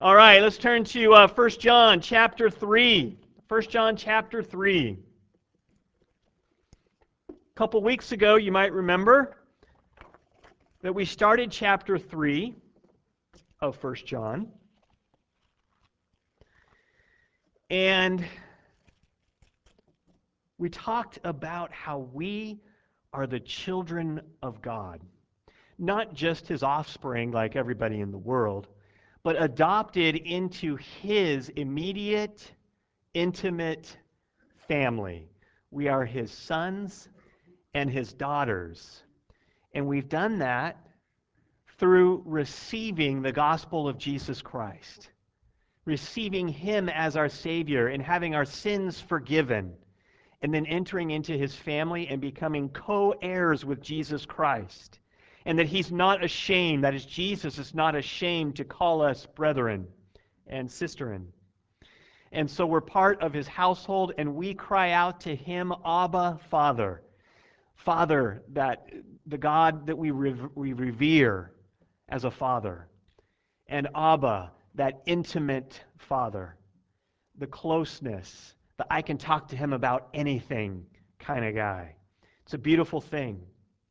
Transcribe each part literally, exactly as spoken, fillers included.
All right, let's turn to uh, First John chapter three. First John chapter three. A couple weeks ago, you might remember that we started chapter three of First John. And we talked about how we are the children of God. Not just His offspring like everybody in the world, but adopted into His immediate, intimate family. We are His sons and His daughters. And we've done that through receiving the gospel of Jesus Christ, receiving Him as our Savior and having our sins forgiven, and then entering into His family and becoming co-heirs with Jesus Christ. And that He's not ashamed, that is, Jesus is not ashamed to call us brethren and sisterin. And so we're part of His household, and we cry out to Him, Abba, Father. Father, that the God that we, re- we revere as a Father. And Abba, that intimate Father. The closeness, that I can talk to Him about anything kind of guy. It's a beautiful thing.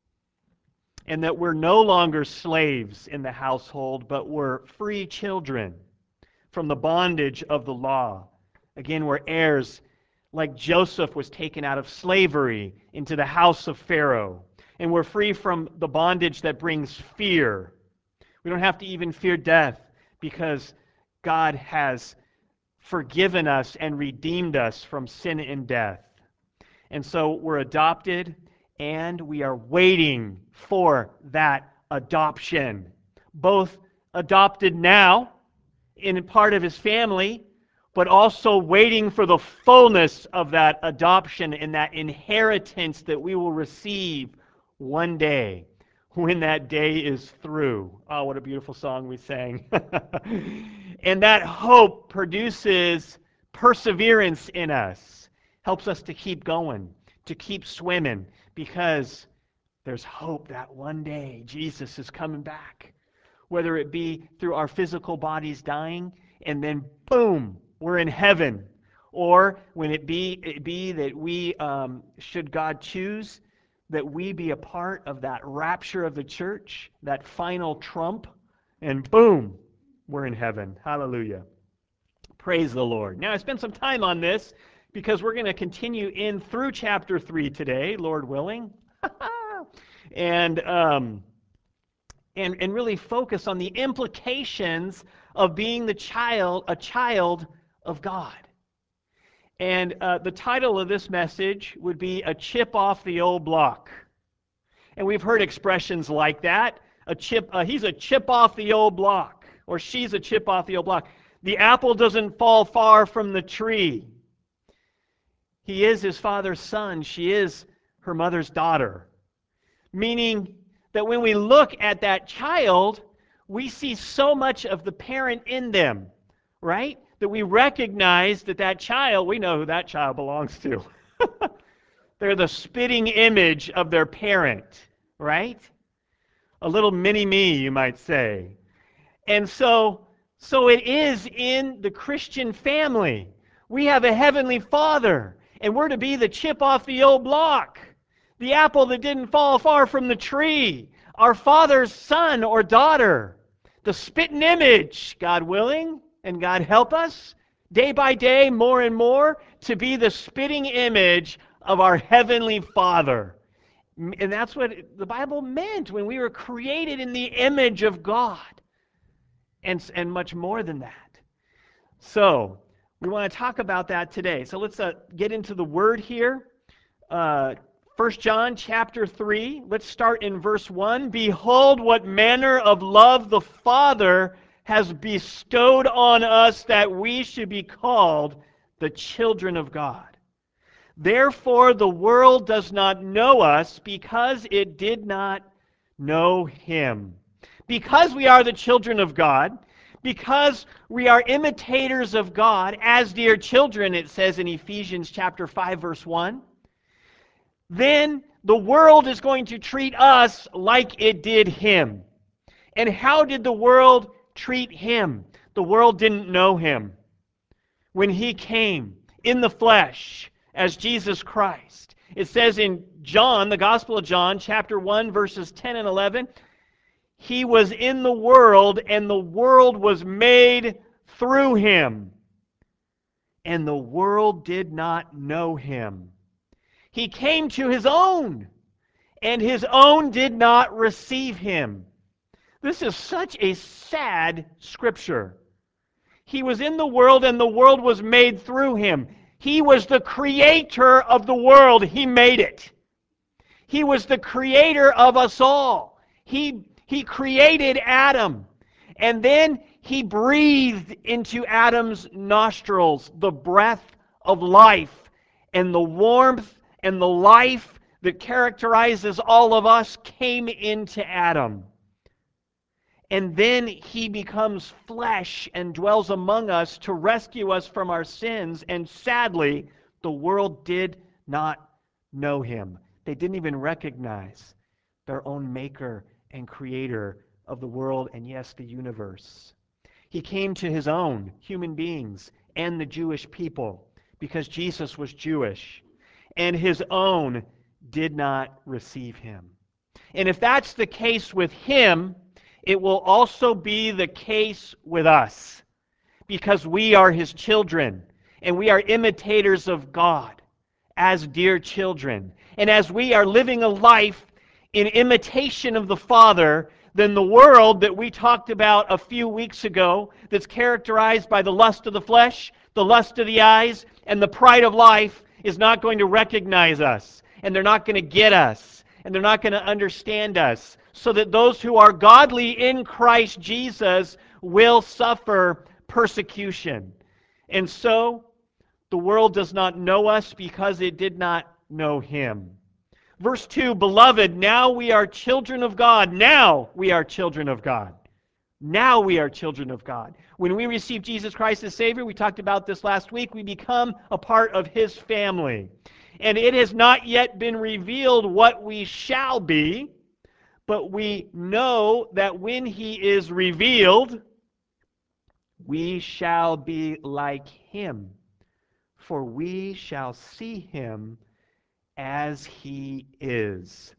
And that we're no longer slaves in the household, but we're free children from the bondage of the law. Again, we're heirs, like Joseph was taken out of slavery into the house of Pharaoh. And we're free from the bondage that brings fear. We don't have to even fear death because God has forgiven us and redeemed us from sin and death. And so we're adopted, and we are waiting for that adoption. Both adopted now in part of His family, but also waiting for the fullness of that adoption and that inheritance that we will receive one day when that day is through. Oh, what a beautiful song we sang. And that hope produces perseverance in us, helps us to keep going, to keep swimming, because there's hope that one day Jesus is coming back. Whether it be through our physical bodies dying, and then boom, we're in heaven. Or when it be, it be that we, um, should God choose, that we be a part of that rapture of the church, that final trump, and boom, we're in heaven. Hallelujah. Praise the Lord. Now, I spent some time on this because we're going to continue in through chapter three today, Lord willing, and, um, and, and really focus on the implications of being the child, a child of God. And uh, the title of this message would be A Chip Off the Old Block. And we've heard expressions like that. A chip, uh, he's a chip off the old block, or she's a chip off the old block. The apple doesn't fall far from the tree. He is his father's son. She is her mother's daughter. Meaning that when we look at that child, we see so much of the parent in them, right? That we recognize that that child, we know who that child belongs to. They're the spitting image of their parent, right? A little mini-me, you might say. And so, so it is in the Christian family. We have a heavenly Father, and we're to be the chip off the old block, the apple that didn't fall far from the tree, our Father's son or daughter, the spitting image, God willing, and God help us, day by day, more and more, to be the spitting image of our Heavenly Father. And that's what the Bible meant when we were created in the image of God. And, and much more than that. So, we want to talk about that today. So let's uh, get into the Word here. Uh, First John chapter three, let's start in verse one. Behold, what manner of love the Father has bestowed on us that we should be called the children of God. Therefore, the world does not know us because it did not know Him. Because we are the children of God, because we are imitators of God, as dear children, it says in Ephesians chapter five, verse one, then the world is going to treat us like it did Him. And how did the world treat Him? The The world didn't know him. When he came in the flesh as Jesus Christ, it says in John, the Gospel of John, chapter one, verses ten and eleven, he was in the world, and the world was made through him, and the world did not know him. He came to his own, and his own did not receive him. This is such a sad scripture. He was in the world, and the world was made through him. He was the creator of the world. He made it. He was the creator of us all. He, he created Adam. And then he breathed into Adam's nostrils the breath of life, and the warmth and the life that characterizes all of us came into Adam. And then he becomes flesh and dwells among us to rescue us from our sins. And sadly, the world did not know him. They didn't even recognize their own maker and creator of the world and, yes, the universe. He came to his own, human beings, and the Jewish people, because Jesus was Jewish. And his own did not receive him. And if that's the case with him, it will also be the case with us, because we are his children, and we are imitators of God as dear children. And as we are living a life in imitation of the Father, then the world that we talked about a few weeks ago, that's characterized by the lust of the flesh, the lust of the eyes, and the pride of life, is not going to recognize us, and they're not going to get us, and they're not going to understand us, so that those who are godly in Christ Jesus will suffer persecution. And so, the world does not know us because it did not know him. Verse two, beloved, now we are children of God. Now we are children of God. Now we are children of God. When we receive Jesus Christ as Savior, we talked about this last week, we become a part of his family. And it has not yet been revealed what we shall be, but we know that when he is revealed, we shall be like him, for we shall see him as he is.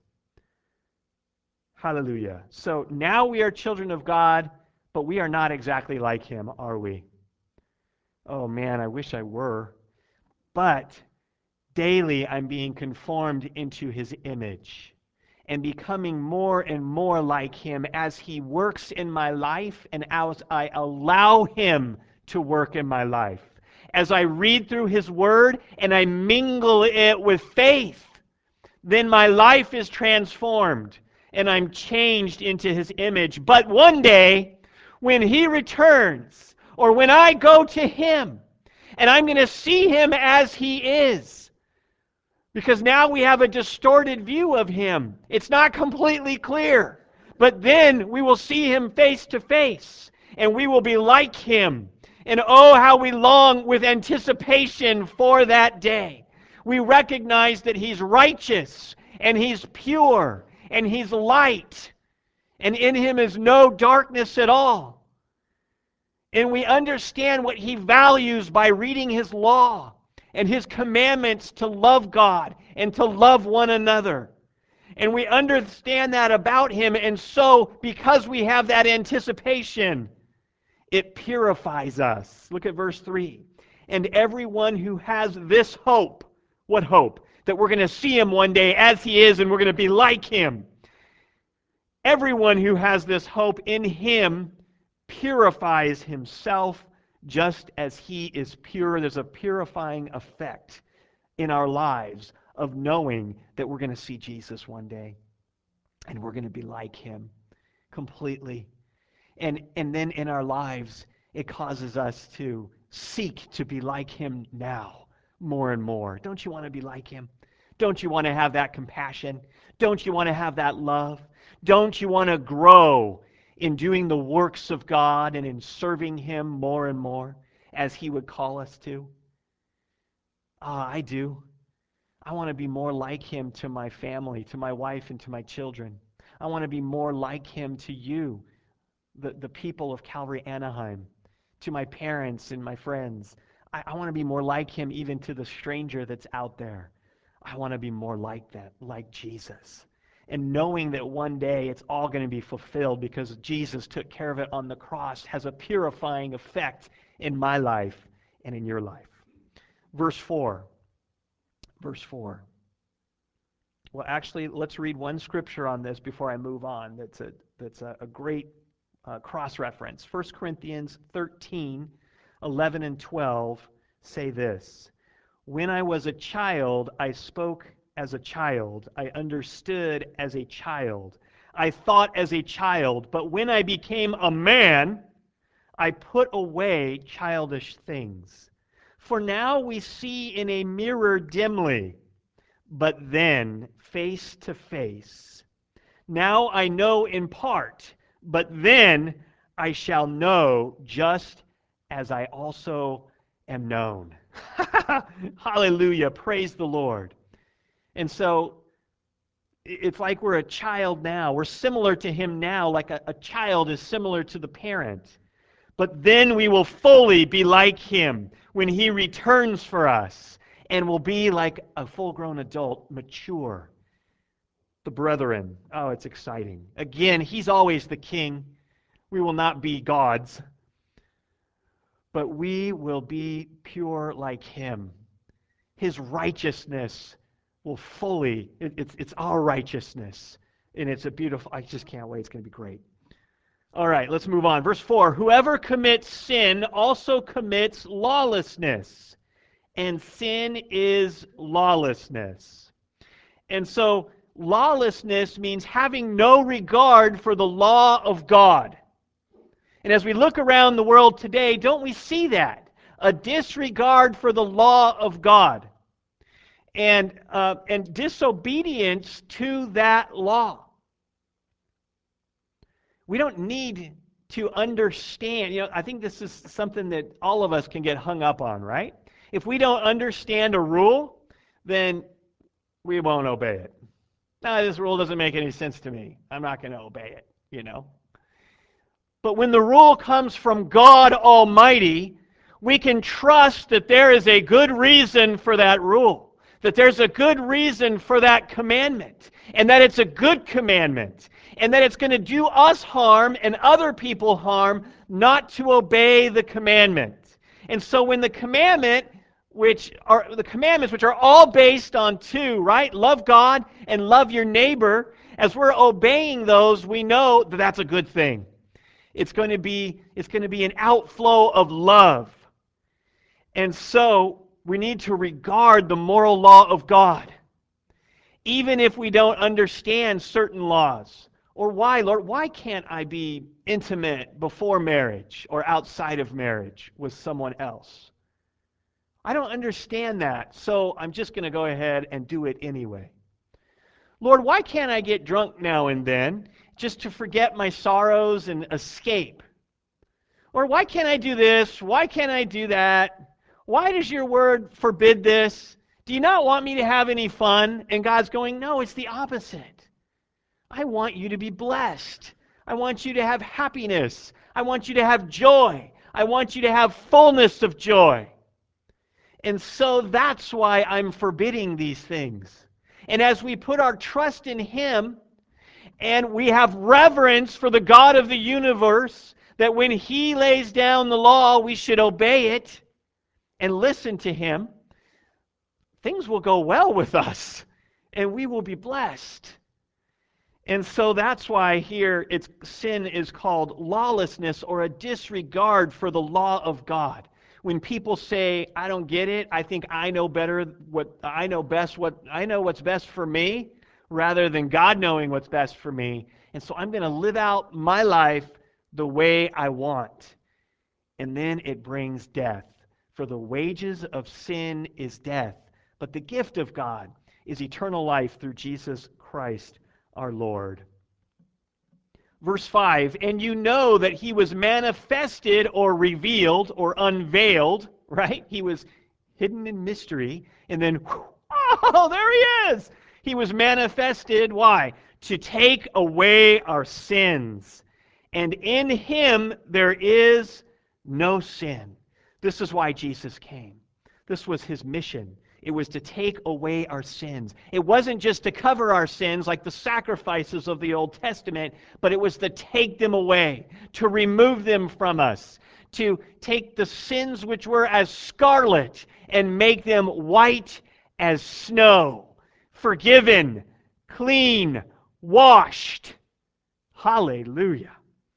Hallelujah. So now we are children of God, but we are not exactly like him, are we? Oh man, I wish I were. But daily I'm being conformed into his image, and becoming more and more like him as he works in my life and as I allow him to work in my life. As I read through his word and I mingle it with faith, then my life is transformed and I'm changed into his image. But one day, when he returns, or when I go to him, and I'm going to see him as he is, because now we have a distorted view of him. It's not completely clear. But then we will see him face to face, and we will be like him. And oh, how we long with anticipation for that day. We recognize that he's righteous, and he's pure, and he's light, and in him is no darkness at all. And we understand what he values by reading his law and his commandments to love God and to love one another. And we understand that about him, and so because we have that anticipation, it purifies us. Look at verse three. And everyone who has this hope, what hope? That we're going to see him one day as he is, and we're going to be like him. Everyone who has this hope in him purifies himself just as he is pure. There's a purifying effect in our lives of knowing that we're going to see Jesus one day, and we're going to be like him completely. And, and then in our lives, it causes us to seek to be like him now more and more. Don't you want to be like him? Don't you want to have that compassion? Don't you want to have that love? Don't you want to grow in doing the works of God and in serving him more and more as he would call us to? Ah, I do. I want to be more like him to my family, to my wife, and to my children. I want to be more like him to you, the, the people of Calvary Anaheim, to my parents and my friends. I, I want to be more like him even to the stranger that's out there. I want to be more like that, like Jesus. And knowing that one day it's all going to be fulfilled because Jesus took care of it on the cross has a purifying effect in my life and in your life. Verse four. Verse four. Well, actually, let's read one scripture on this before I move on. That's a, that's a, a great uh, cross-reference. First Corinthians thirteen, eleven and twelve say this. When I was a child, I spoke as a child. I understood as a child. I thought as a child. But when I became a man, I put away childish things. For now we see in a mirror dimly, but then face to face. Now I know in part, but then I shall know just as I also am known. Hallelujah. Praise the Lord. And so it's like we're a child now. We're similar to him now, like a, a child is similar to the parent. But then we will fully be like him when he returns for us and will be like a full-grown adult, mature. The brethren. Oh, it's exciting. Again, he's always the king. We will not be gods. But we will be pure like him. His righteousness will fully, it, it's, it's our righteousness. And it's a beautiful, I just can't wait. It's going to be great. All right, let's move on. Verse four, whoever commits sin also commits lawlessness, and sin is lawlessness. And so lawlessness means having no regard for the law of God. And as we look around the world today, don't we see that? A disregard for the law of God. And, uh, and disobedience to that law. We don't need to understand. You know, I think this is something that all of us can get hung up on, right? If we don't understand a rule, then we won't obey it. No, this rule doesn't make any sense to me. I'm not going to obey it, you know. But when the rule comes from God Almighty, we can trust that there is a good reason for that rule, that there's a good reason for that commandment, and that it's a good commandment, and that it's going to do us harm and other people harm not to obey the commandment. And so when the commandment, which are the commandments which are all based on two, right? Love God and love your neighbor. As we're obeying those, we know that that's a good thing. It's going to be, it's going to be an outflow of love. And so we need to regard the moral law of God, even if we don't understand certain laws. Or why, Lord, why can't I be intimate before marriage or outside of marriage with someone else? I don't understand that, so I'm just going to go ahead and do it anyway. Lord, why can't I get drunk now and then just to forget my sorrows and escape? Or why can't I do this? Why can't I do that? Why does your word forbid this? Do you not want me to have any fun? And God's going, no, it's the opposite. I want you to be blessed. I want you to have happiness. I want you to have joy. I want you to have fullness of joy. And so that's why I'm forbidding these things. And as we put our trust in Him, and we have reverence for the God of the universe, that when He lays down the law, we should obey it and listen to Him, things will go well with us, and we will be blessed. And so that's why here it's sin is called lawlessness, or a disregard for the law of God. When people say, I don't get it, I think I know better what I know best what I know what's best for me, rather than God knowing what's best for me. And so I'm going to live out my life the way I want. And then it brings death. For the wages of sin is death, but the gift of God is eternal life through Jesus Christ our Lord. Verse five, and you know that He was manifested or revealed or unveiled, right? He was hidden in mystery, and then, oh, there He is! He was manifested, why? To take away our sins. And in Him there is no sin. This is why Jesus came. This was his mission. It was to take away our sins. It wasn't just to cover our sins like the sacrifices of the Old Testament, but it was to take them away, to remove them from us, to take the sins which were as scarlet and make them white as snow, forgiven, clean, washed. Hallelujah.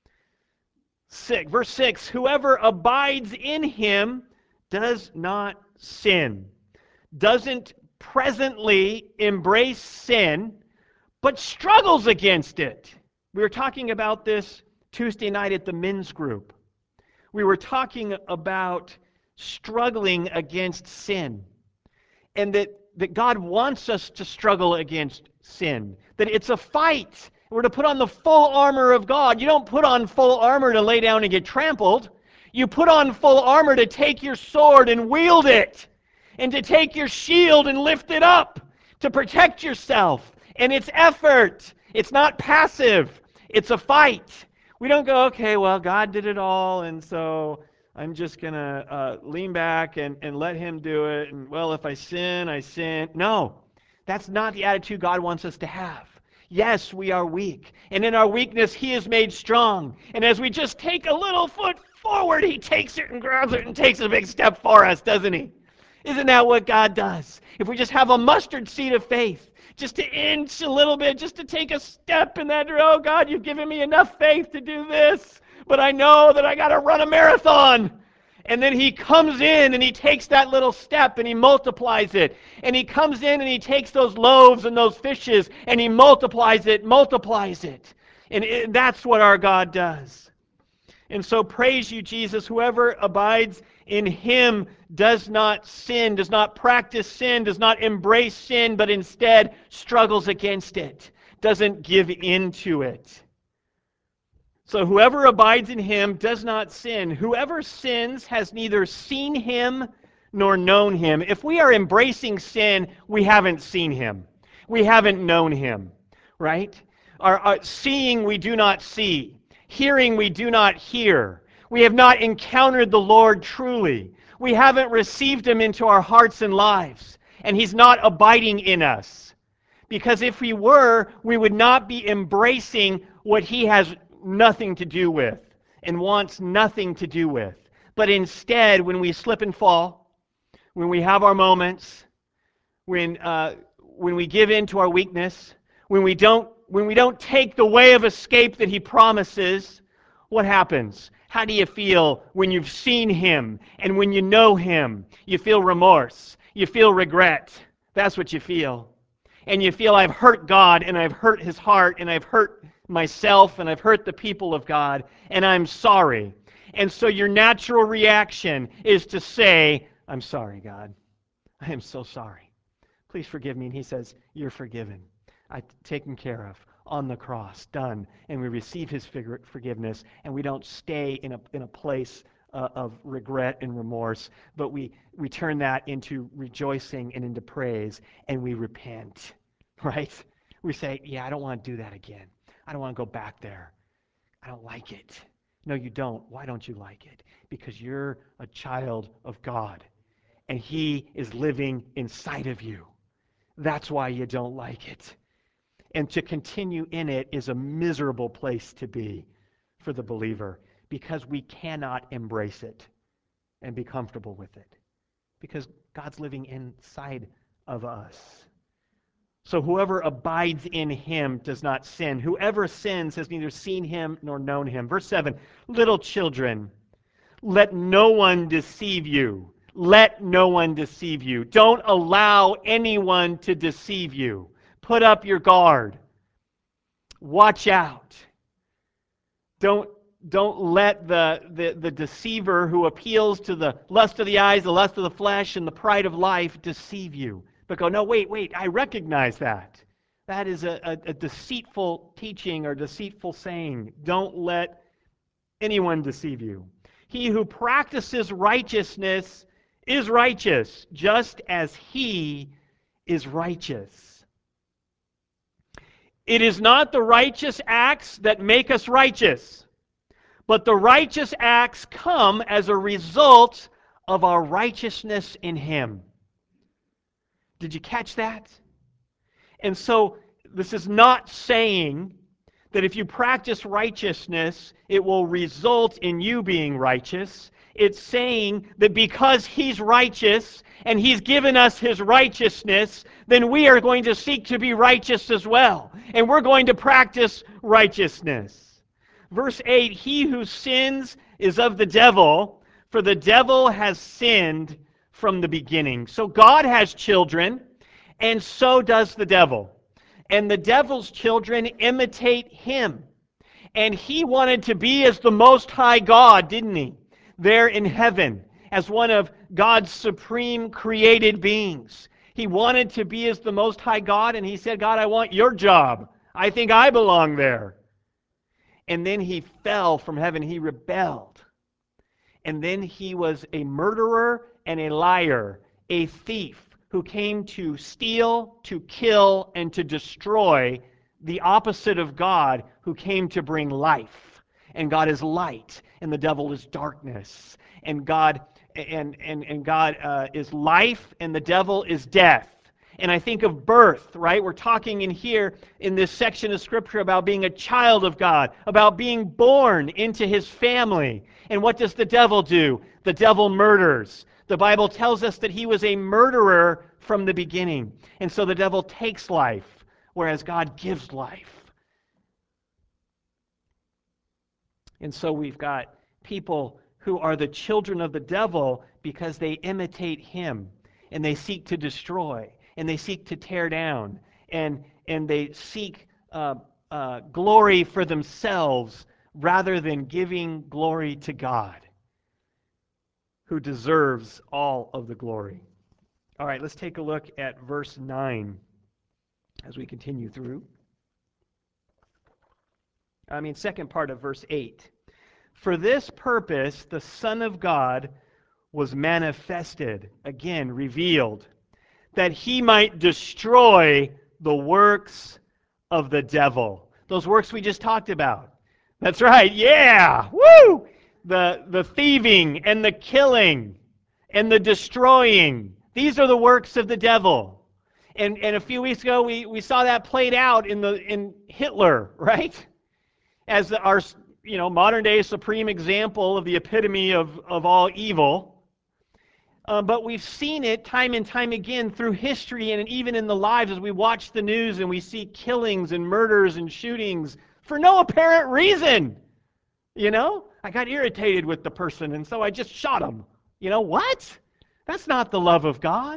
Six, verse six, whoever abides in him does not sin, doesn't presently embrace sin, but struggles against it. We were talking about this Tuesday night at the men's group. We were talking about struggling against sin, and that, that God wants us to struggle against sin, that it's a fight. We're to put on the full armor of God. You don't put on full armor to lay down and get trampled. You put on full armor to take your sword and wield it, and to take your shield and lift it up, to protect yourself. And it's effort. It's not passive. It's a fight. We don't go, okay, well, God did it all, and so I'm just going to uh, lean back and, and let him do it. And, well, if I sin, I sin. No, that's not the attitude God wants us to have. Yes, we are weak, and in our weakness, he is made strong. And as we just take a little foot forward, he takes it and grabs it and takes a big step for us, doesn't he? Isn't that what God does? If we just have a mustard seed of faith, just to inch a little bit, just to take a step in that, oh God, you've given me enough faith to do this, but I know that I got to run a marathon. And then he comes in and he takes that little step and he multiplies it. And he comes in and he takes those loaves and those fishes and he multiplies it, multiplies it. And it, that's what our God does. And so praise you, Jesus. Whoever abides in him does not sin, does not practice sin, does not embrace sin, but instead struggles against it, doesn't give in to it. So whoever abides in him does not sin. Whoever sins has neither seen him nor known him. If we are embracing sin, we haven't seen him. We haven't known him, right? Our, our seeing we do not see. Hearing we do not hear. We have not encountered the Lord truly. We haven't received him into our hearts and lives. And he's not abiding in us. Because if he were, we would not be embracing what he has nothing to do with and wants nothing to do with. But instead, when we slip and fall, when we have our moments, when uh, when we give in to our weakness, when we don't when we don't take the way of escape that he promises, what happens? How do you feel when you've seen him and when you know him? You feel remorse. You feel regret. That's what you feel. And you feel, I've hurt God and I've hurt his heart and I've hurt myself and I've hurt the people of God and I'm sorry. And so your natural reaction is to say, I'm sorry, God. I am so sorry. Please forgive me. And he says, you're forgiven. I've taken care of on the cross, done. And we receive his forgiveness and we don't stay in a, in a place uh, of regret and remorse, but we, we turn that into rejoicing and into praise and we repent, right? We say, yeah, I don't want to do that again. I don't want to go back there. I don't like it. No, you don't. Why don't you like it? Because you're a child of God, and he is living inside of you. That's why you don't like it. And to continue in it is a miserable place to be for the believer, because we cannot embrace it and be comfortable with it, because God's living inside of us. So whoever abides in him does not sin. Whoever sins has neither seen him nor known him. Verse seven, little children, let no one deceive you. Let no one deceive you. Don't allow anyone to deceive you. Put up your guard. Watch out. Don't, don't let the, the, the deceiver who appeals to the lust of the eyes, the lust of the flesh, and the pride of life deceive you. But go, no, wait, wait, I recognize that. That is a, a, a deceitful teaching or deceitful saying. Don't let anyone deceive you. He who practices righteousness is righteous, just as he is righteous. It is not the righteous acts that make us righteous, but the righteous acts come as a result of our righteousness in Him. Did you catch that? And so, this is not saying that if you practice righteousness, it will result in you being righteous. It's saying that because He's righteous and He's given us His righteousness, then we are going to seek to be righteous as well. And we're going to practice righteousness. Verse eight, he who sins is of the devil, for the devil has sinned from the beginning. So God has children, and so does the devil. And the devil's children imitate him. And he wanted to be as the Most High God, didn't he? There in heaven, as one of God's supreme created beings. He wanted to be as the Most High God, and he said, God, I want your job. I think I belong there. And then he fell from heaven. He rebelled. And then he was a murderer and a liar, a thief who came to steal, to kill, and to destroy, the opposite of God, who came to bring life. And God is light, and the devil is darkness. And God and and and God uh, is life, and the devil is death. And I think of birth, right? We're talking in here in this section of Scripture about being a child of God, about being born into His family. And what does the devil do? The devil murders. The Bible tells us that he was a murderer from the beginning. And so the devil takes life, whereas God gives life. And so we've got people who are the children of the devil because they imitate him, and they seek to destroy, and they seek to tear down, and, and they seek uh, uh, glory for themselves rather than giving glory to God, who deserves all of the glory. All right, let's take a look at verse nine as we continue through. I mean, second part of verse eight. For this purpose, the Son of God was manifested, again, revealed, that He might destroy the works of the devil. Those works we just talked about. That's right, yeah, woo! The, the thieving and the killing and the destroying. These are the works of the devil. And, and a few weeks ago, we, we saw that played out in, the, in Hitler, right? As the, our you know, modern-day supreme example of the epitome of, of all evil. Uh, but we've seen it time and time again through history and even in the lives as we watch the news and we see killings and murders and shootings for no apparent reason. You know, I got irritated with the person and so I just shot him. You know, what? That's not the love of God.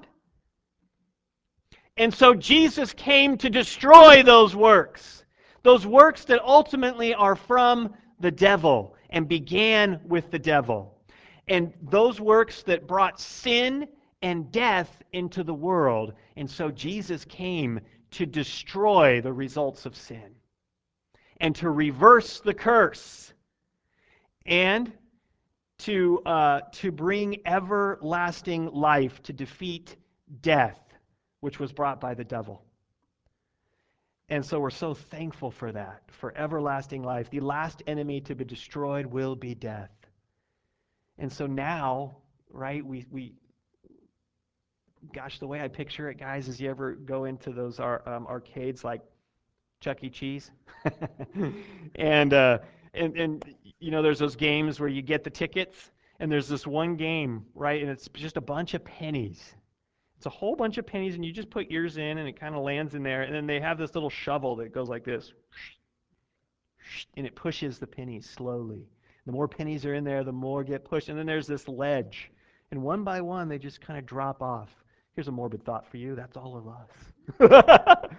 And so Jesus came to destroy those works. Those works that ultimately are from the devil and began with the devil. And those works that brought sin and death into the world. And so Jesus came to destroy the results of sin and to reverse the curse and to, uh, to bring everlasting life, to defeat death, which was brought by the devil. And so we're so thankful for that, for everlasting life. The last enemy to be destroyed will be death. And so now, right, we, we gosh, the way I picture it, guys, is you ever go into those ar- um, arcades like Chuck E. Cheese? and, uh, and, and, you know, there's those games where you get the tickets, and there's this one game, right, and it's just a bunch of pennies. It's a whole bunch of pennies, and you just put yours in, and it kind of lands in there, and then they have this little shovel that goes like this, and it pushes the pennies slowly. The more pennies are in there, the more get pushed, and then there's this ledge, and one by one, they just kind of drop off. Here's a morbid thought for you. That's all of us.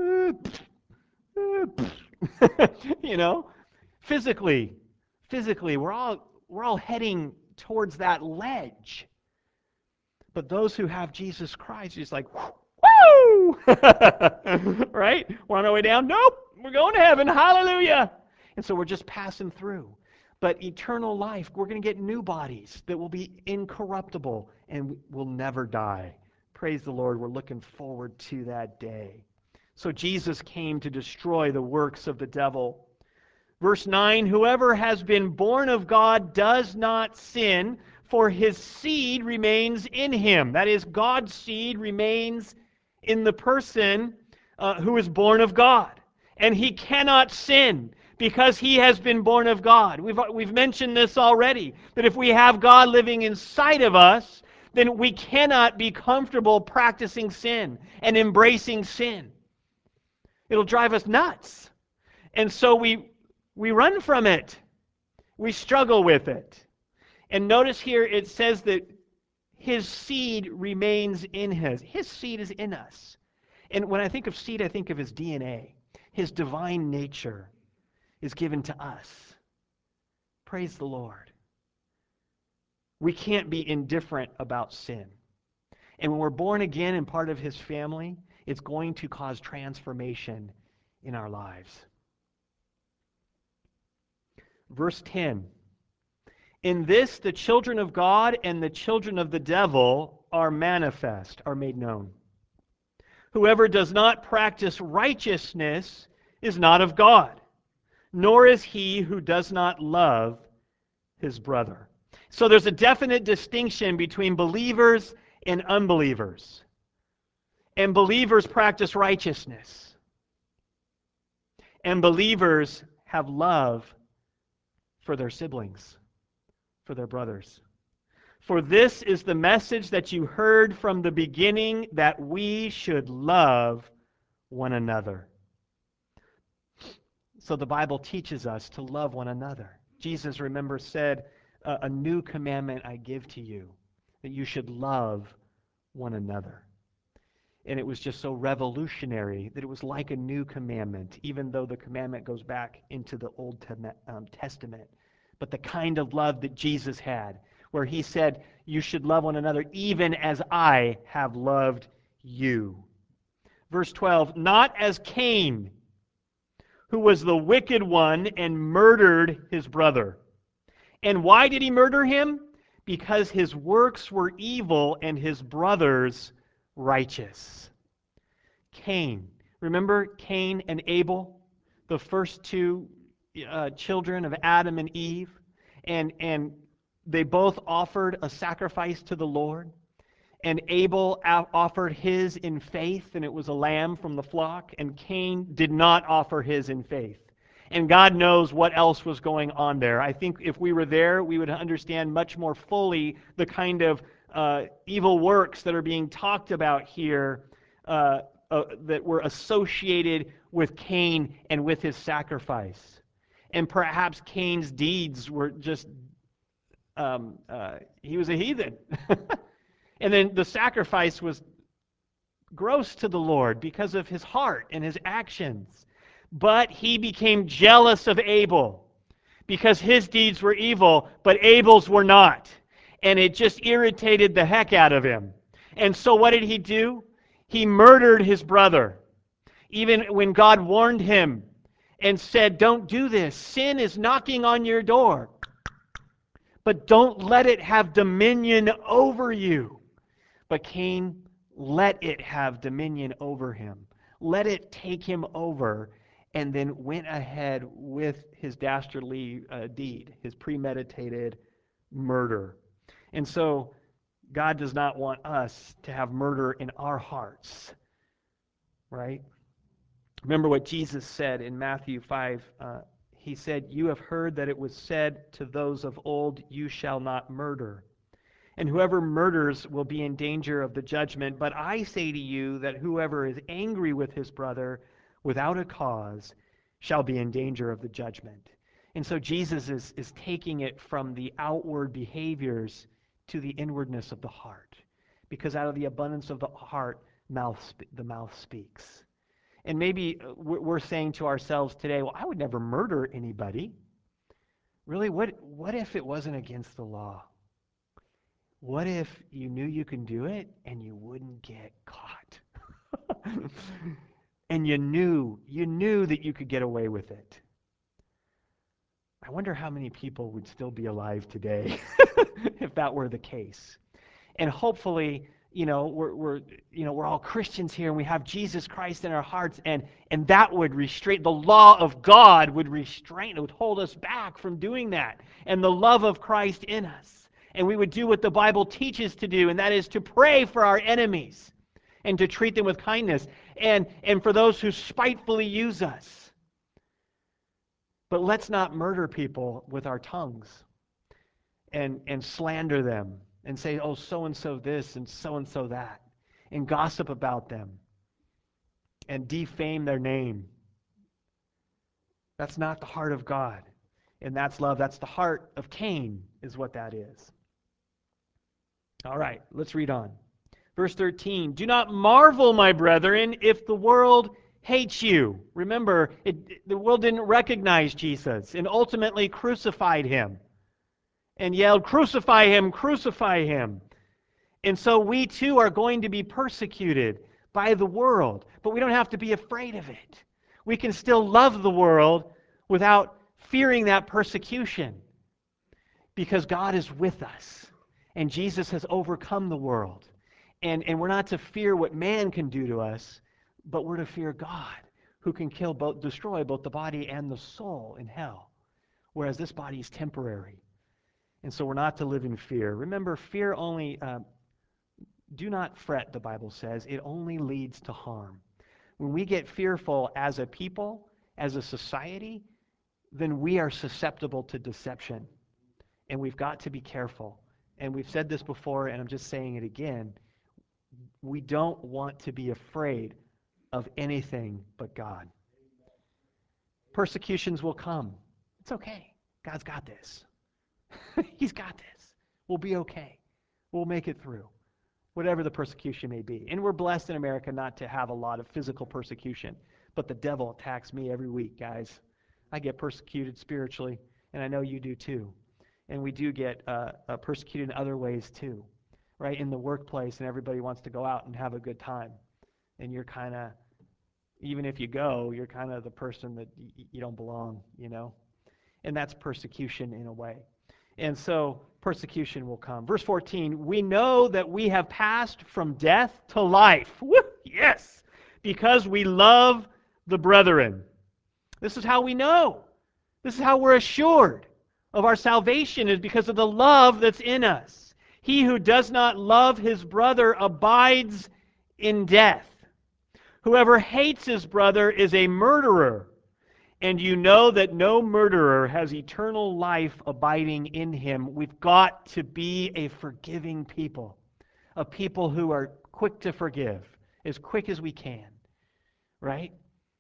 You know, physically, physically, we're all we're all heading towards that ledge. But those who have Jesus Christ, just like, woo! Right? We're on our way down. Nope, we're going to heaven. Hallelujah! And so we're just passing through. But eternal life, we're going to get new bodies that will be incorruptible and will never die. Praise the Lord. We're looking forward to that day. So Jesus came to destroy the works of the devil. Verse nine, whoever has been born of God does not sin, for his seed remains in him. That is, God's seed remains in the person uh, who is born of God. And he cannot sin because he has been born of God. We've, we've mentioned this already, that if we have God living inside of us, then we cannot be comfortable practicing sin and embracing sin. It'll drive us nuts. And so we we run from it. We struggle with it. And notice here it says that his seed remains in his. His seed is in us. And when I think of seed, I think of his D N A. His divine nature is given to us. Praise the Lord. We can't be indifferent about sin. And when we're born again and part of his family, it's going to cause transformation in our lives. Verse ten, in this the children of God and the children of the devil are manifest, are made known. Whoever does not practice righteousness is not of God, nor is he who does not love his brother. So there's a definite distinction between believers and unbelievers. And believers practice righteousness. And believers have love for their siblings, for their brothers. For this is the message that you heard from the beginning, that we should love one another. So the Bible teaches us to love one another. Jesus, remember, said, a new commandment I give to you, that you should love one another. And it was just so revolutionary that it was like a new commandment, even though the commandment goes back into the Old Testament. But the kind of love that Jesus had, where he said, you should love one another even as I have loved you. Verse twelve, not as Cain, who was the wicked one and murdered his brother. And why did he murder him? Because his works were evil and his brothers righteous. Cain. Remember Cain and Abel, the first two uh, children of Adam and Eve? And, and they both offered a sacrifice to the Lord. And Abel offered his in faith, and it was a lamb from the flock. And Cain did not offer his in faith. And God knows what else was going on there. I think if we were there, we would understand much more fully the kind of uh, evil works that are being talked about here uh, uh, that were associated with Cain and with his sacrifice. And perhaps Cain's deeds were just, um, uh, he was a heathen. And then the sacrifice was gross to the Lord because of his heart and his actions. But he became jealous of Abel because his deeds were evil, but Abel's were not. And it just irritated the heck out of him. And so what did he do? He murdered his brother. Even when God warned him and said, don't do this. Sin is knocking on your door. But don't let it have dominion over you. But Cain let it have dominion over him. Let it take him over, and then went ahead with his dastardly uh, deed, his premeditated murder. And so God does not want us to have murder in our hearts, right? Remember what Jesus said in Matthew five. Uh, he said, you have heard that it was said to those of old, you shall not murder. And whoever murders will be in danger of the judgment. But I say to you that whoever is angry with his brother without a cause shall be in danger of the judgment. And so Jesus is, is taking it from the outward behaviors to the inwardness of the heart. Because out of the abundance of the heart, mouth, the mouth speaks. And maybe we're saying to ourselves today, well, I would never murder anybody. Really, what, what if it wasn't against the law? What if you knew you can do it and you wouldn't get caught? And you knew, you knew that you could get away with it. I wonder how many people would still be alive today if that were the case. And hopefully, you know, we're, we're, you know, we're all Christians here and we have Jesus Christ in our hearts, and, and that would restrain, the law of God would restrain, it would hold us back from doing that, and the love of Christ in us. And we would do what the Bible teaches to do, and that is to pray for our enemies and to treat them with kindness, and, and for those who spitefully use us. But let's not murder people with our tongues and, and slander them and say, oh, so-and-so this and so-and-so that, and gossip about them and defame their name. That's not the heart of God. And that's love. That's the heart of Cain, is what that is. All right, let's read on. Verse thirteen, do not marvel, my brethren, if the world hates you. Remember, it, the world didn't recognize Jesus and ultimately crucified him and yelled, crucify him, crucify him. And so we too are going to be persecuted by the world, but we don't have to be afraid of it. We can still love the world without fearing that persecution because God is with us and Jesus has overcome the world. And, and we're not to fear what man can do to us, but we're to fear God, who can kill both, destroy both the body and the soul in hell, whereas this body is temporary. And so we're not to live in fear. Remember, fear only, uh, do not fret, the Bible says. It only leads to harm. When we get fearful as a people, as a society, then we are susceptible to deception. And we've got to be careful. And we've said this before, and I'm just saying it again. We don't want to be afraid of anything but God. Persecutions will come. It's okay. God's got this. He's got this. We'll be okay. We'll make it through, whatever the persecution may be. And we're blessed in America not to have a lot of physical persecution, but the devil attacks me every week, guys. I get persecuted spiritually, and I know you do too. And we do get uh, uh, persecuted in other ways too, right? In the workplace, and everybody wants to go out and have a good time. And you're kind of, even if you go, you're kind of the person that y- you don't belong, you know? And that's persecution in a way. And so persecution will come. Verse fourteen, we know that we have passed from death to life. Woo! Yes! Because we love the brethren. This is how we know. This is how we're assured of our salvation, is because of the love that's in us. He who does not love his brother abides in death. Whoever hates his brother is a murderer. And you know that no murderer has eternal life abiding in him. We've got to be a forgiving people, a people who are quick to forgive, as quick as we can, right?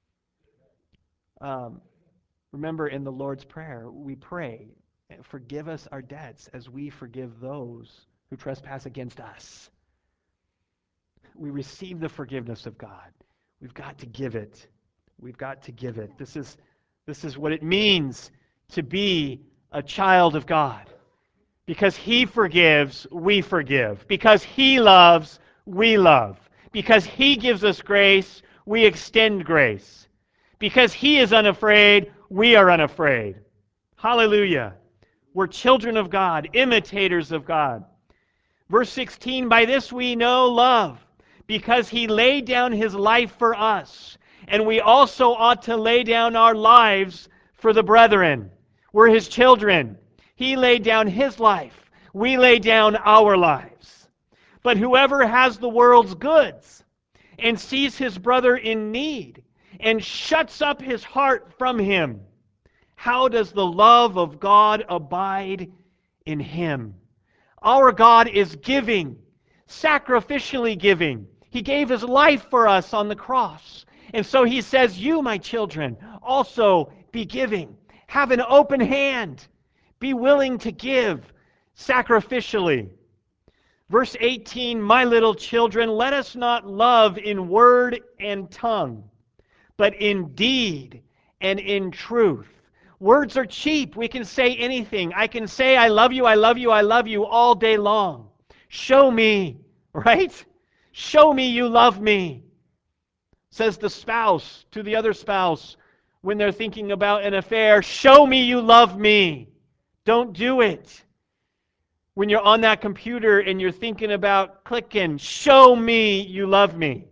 Um, remember in the Lord's Prayer, we pray, forgive us our debts as we forgive those who trespass against us. We receive the forgiveness of God. We've got to give it. We've got to give it. This is This is what it means to be a child of God. Because He forgives, we forgive. Because He loves, we love. Because He gives us grace, we extend grace. Because He is unafraid, we are unafraid. Hallelujah. We're children of God, imitators of God. Verse sixteen, by this we know love, because He laid down His life for us. And we also ought to lay down our lives for the brethren. We're His children. He laid down His life. We lay down our lives. But whoever has the world's goods and sees his brother in need and shuts up his heart from him, how does the love of God abide in him? Our God is giving, sacrificially giving. He gave His life for us on the cross. And so He says, you, my children, also be giving. Have an open hand. Be willing to give sacrificially. Verse eighteen, my little children, let us not love in word and tongue, but in deed and in truth. Words are cheap. We can say anything. I can say, I love you, I love you, I love you all day long. Show me, right? Show me you love me. Says the spouse to the other spouse when they're thinking about an affair, show me you love me. Don't do it. When you're on that computer and you're thinking about clicking, show me you love me.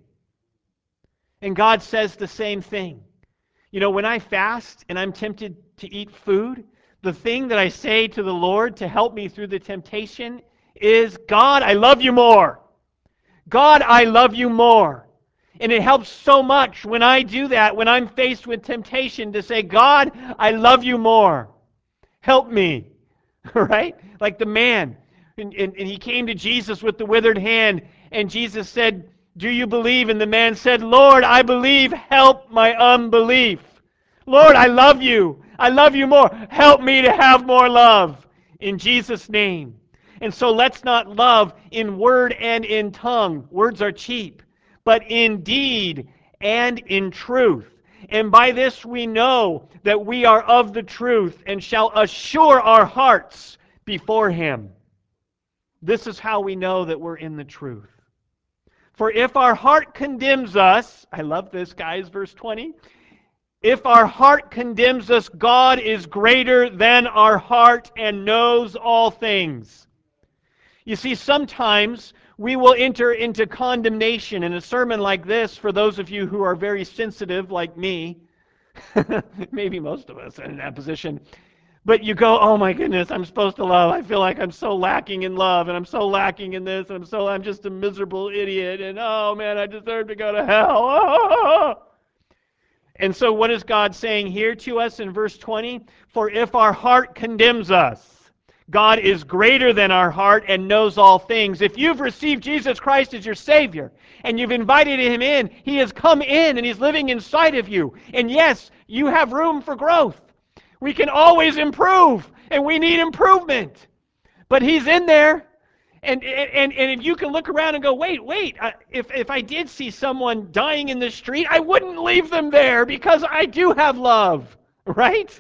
And God says the same thing. You know, when I fast and I'm tempted to eat food, the thing that I say to the Lord to help me through the temptation is, God, I love you more. God, I love you more. And it helps so much when I do that, when I'm faced with temptation, to say, God, I love you more. Help me. Right? Like the man. And, and, and he came to Jesus with the withered hand, and Jesus said, do you believe? And the man said, Lord, I believe. Help my unbelief. Lord, I love you. I love you more. Help me to have more love. In Jesus' name. And so let's not love in word and in tongue. Words are cheap. But in deed and in truth. And by this we know that we are of the truth and shall assure our hearts before Him. This is how we know that we're in the truth. For if our heart condemns us, I love this, guys, verse twenty. If our heart condemns us, God is greater than our heart and knows all things. You see, sometimes we will enter into condemnation in a sermon like this. For those of you who are very sensitive like me, maybe most of us are in that position, but you go, oh my goodness, I'm supposed to love. I feel like I'm so lacking in love, and I'm so lacking in this, and I'm so I'm just a miserable idiot, and oh man, I deserve to go to hell. And so what is God saying here to us in verse twenty? For if our heart condemns us, God is greater than our heart and knows all things. If you've received Jesus Christ as your Savior and you've invited Him in, He has come in and He's living inside of you. And yes, you have room for growth. We can always improve, and we need improvement. But He's in there. And, and, and if you can look around and go, wait, wait, uh, if, if I did see someone dying in the street, I wouldn't leave them there because I do have love, right?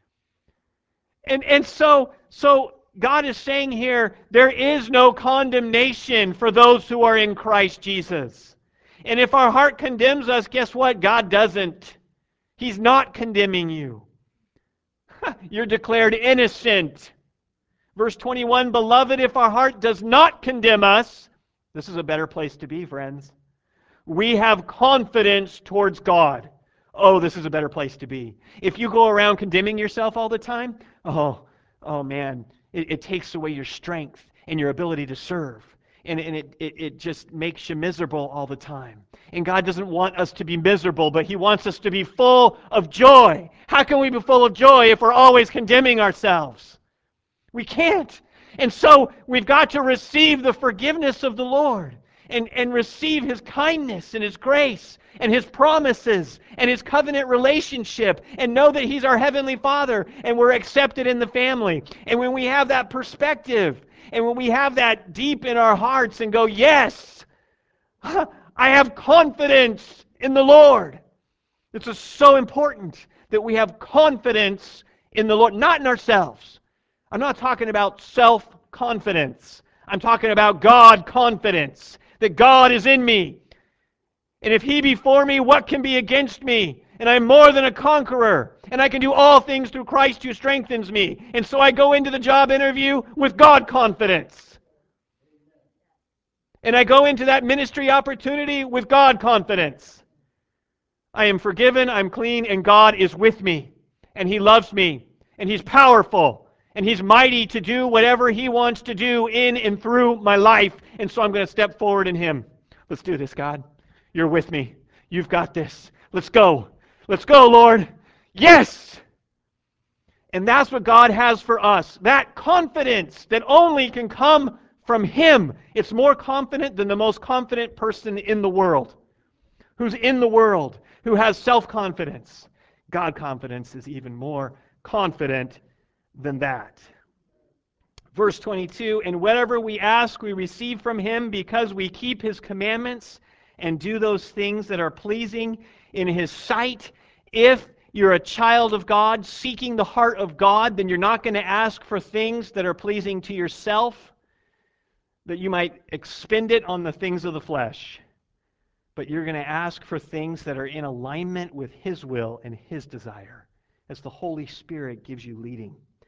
And, and so, so God is saying here, there is no condemnation for those who are in Christ Jesus. And if our heart condemns us, guess what? God doesn't. He's not condemning you. You're declared innocent. Verse twenty-one, beloved, if our heart does not condemn us, this is a better place to be, friends. We have confidence towards God. Oh, this is a better place to be. If you go around condemning yourself all the time, oh, oh man, it, it takes away your strength and your ability to serve. And, and it, it, it just makes you miserable all the time. And God doesn't want us to be miserable, but He wants us to be full of joy. How can we be full of joy if we're always condemning ourselves? We can't. And so we've got to receive the forgiveness of the Lord and, and receive His kindness and His grace and His promises and His covenant relationship and know that He's our Heavenly Father and we're accepted in the family. And when we have that perspective and when we have that deep in our hearts and go, yes, I have confidence in the Lord. This is so important that we have confidence in the Lord, not in ourselves. I'm not talking about self-confidence. I'm talking about God confidence, that God is in me. And if He be for me, what can be against me? And I'm more than a conqueror. And I can do all things through Christ who strengthens me. And so I go into the job interview with God confidence. And I go into that ministry opportunity with God confidence. I am forgiven, I'm clean, and God is with me. And He loves me. And He's powerful. And He's mighty to do whatever He wants to do in and through my life. And so I'm going to step forward in Him. Let's do this, God. You're with me. You've got this. Let's go. Let's go, Lord. Yes! And that's what God has for us. That confidence that only can come from Him. It's more confident than the most confident person in the world. Who's in the world. Who has self-confidence. God confidence is even more confident than that. Verse twenty-two, and whatever we ask, we receive from Him because we keep His commandments and do those things that are pleasing in His sight. If you're a child of God, seeking the heart of God, then you're not going to ask for things that are pleasing to yourself, that you might expend it on the things of the flesh. But you're going to ask for things that are in alignment with His will and His desire, as the Holy Spirit gives you leading.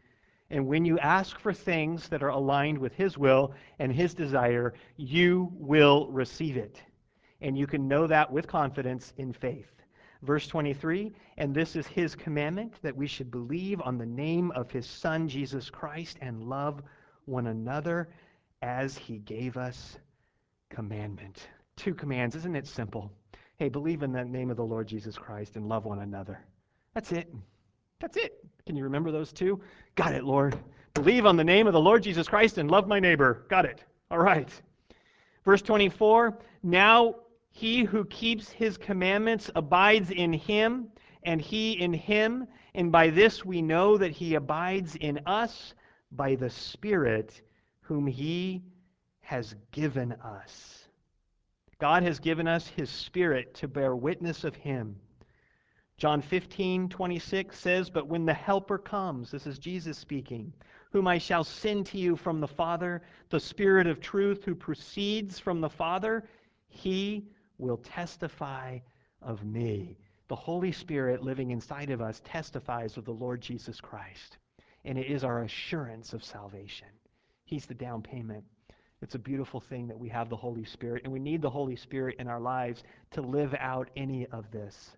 And when you ask for things that are aligned with His will and His desire, you will receive it. And you can know that with confidence in faith. Verse twenty-three, and this is His commandment, that we should believe on the name of His Son, Jesus Christ, and love one another as He gave us commandment. Two commands. Isn't it simple? Hey, believe in the name of the Lord Jesus Christ and love one another. That's it. That's it. Can you remember those two? Got it, Lord. Believe on the name of the Lord Jesus Christ and love my neighbor. Got it. All right. Verse twenty-four, now he who keeps His commandments abides in Him, and He in him, and by this we know that He abides in us by the Spirit whom He has given us. God has given us His Spirit to bear witness of Him. John fifteen twenty-six says, but when the Helper comes, this is Jesus speaking, whom I shall send to you from the Father, the Spirit of truth who proceeds from the Father, He will testify of me. The Holy Spirit living inside of us testifies of the Lord Jesus Christ. And it is our assurance of salvation. He's the down payment. It's a beautiful thing that we have the Holy Spirit, and we need the Holy Spirit in our lives to live out any of this.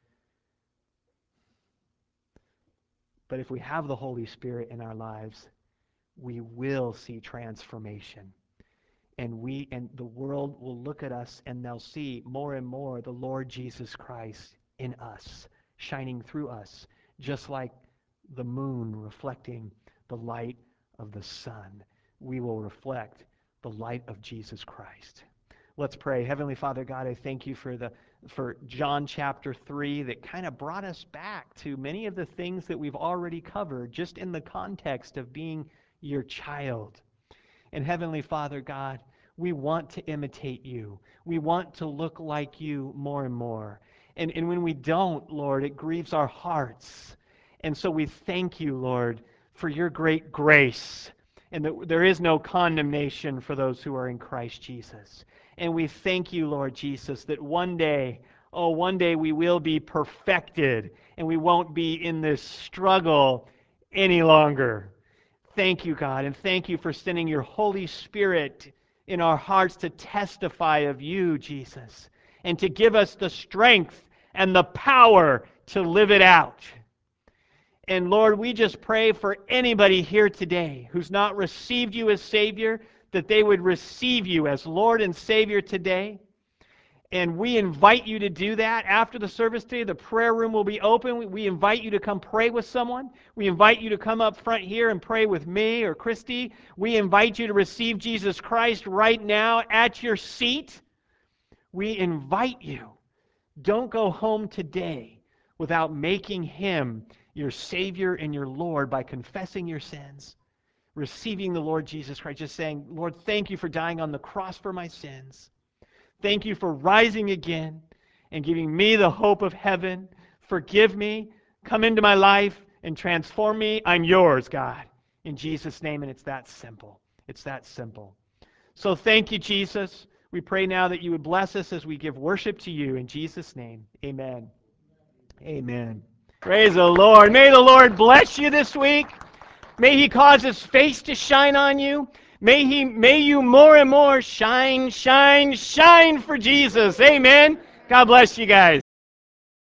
But if we have the Holy Spirit in our lives, we will see transformation. And we and the world will look at us and they'll see more and more the Lord Jesus Christ in us, shining through us, just like the moon reflecting the light of the sun. We will reflect the light of Jesus Christ. Let's pray. Heavenly Father God, I thank you for the for John chapter three that kind of brought us back to many of the things that we've already covered just in the context of being your child. And Heavenly Father God, we want to imitate you. We want to look like you more and more. And, and when we don't, Lord, it grieves our hearts. And so we thank you, Lord, for your great grace, and that there is no condemnation for those who are in Christ Jesus. And we thank you, Lord Jesus, that one day, oh, one day we will be perfected, and we won't be in this struggle any longer. Thank you, God, and thank you for sending your Holy Spirit in our hearts to testify of you, Jesus, and to give us the strength and the power to live it out. And Lord, we just pray for anybody here today who's not received you as Savior, that they would receive you as Lord and Savior today. And we invite you to do that. After the service today, the prayer room will be open. We invite you to come pray with someone. We invite you to come up front here and pray with me or Christy. We invite you to receive Jesus Christ right now at your seat. We invite you. Don't go home today without making Him your Savior and your Lord by confessing your sins, receiving the Lord Jesus Christ, just saying, Lord, thank you for dying on the cross for my sins. Thank you for rising again and giving me the hope of heaven. Forgive me, come into my life, and transform me. I'm yours, God, in Jesus' name, and it's that simple. It's that simple. So thank you, Jesus. We pray now that you would bless us as we give worship to you in Jesus' name. Amen. Amen. Praise the Lord. May the Lord bless you this week. May He cause His face to shine on you. May He, may you more and more shine, shine, shine for Jesus. Amen. God bless you guys.